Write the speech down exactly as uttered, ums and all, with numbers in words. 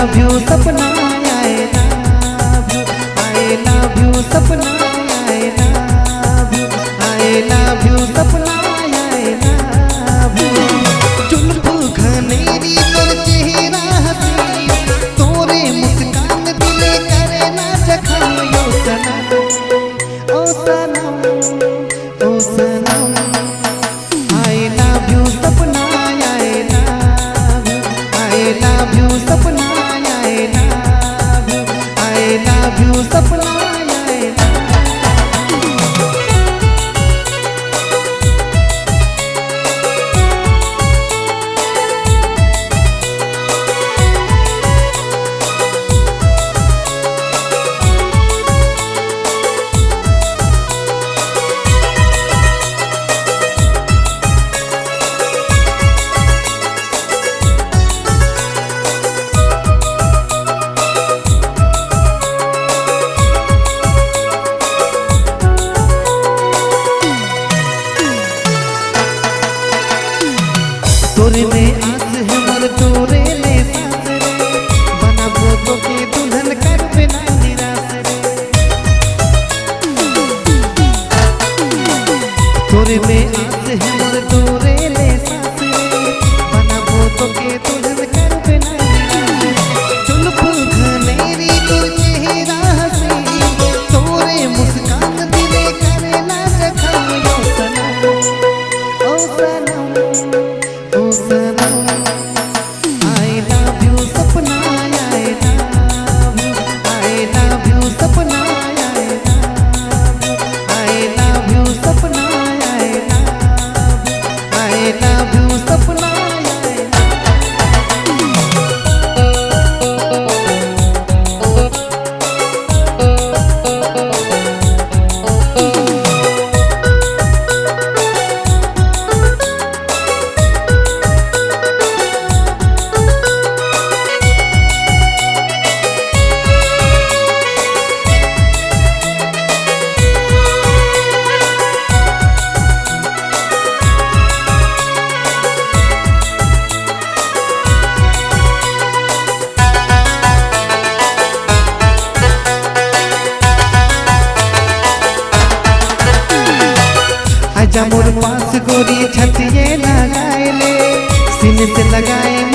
love you Sapna I love you I love you Sapna I love you I love you Sapna I love you जुल्फ घनेरी तोर चेहरा हसी तोरे मुस्कान दिले करे ना जखम यो सनम ओ सनम ओ सनम I love you Sapna I love you I love you Sapna I love you I love you Sapna I love तोरे में आस है मोर तोरे ले सास रे बनाबो तो के दुल्हन कर बिना निराश रे तोरे में आस है मोर तोरे ले सास रे बनाबो तो के दुल्हन कर बिना निराश जुल्फ घनेरी तोर चेहरा हसी तोरे मुस्कान दिले करे ना जखम यो सनम ओ सनम ओ सनम I love you Sapna I love you I love you Sapna I love you I love you Sapna I love you I love you Sapna I आजा मोर पास गोरी छतिए लगाए ले सीने से लगाए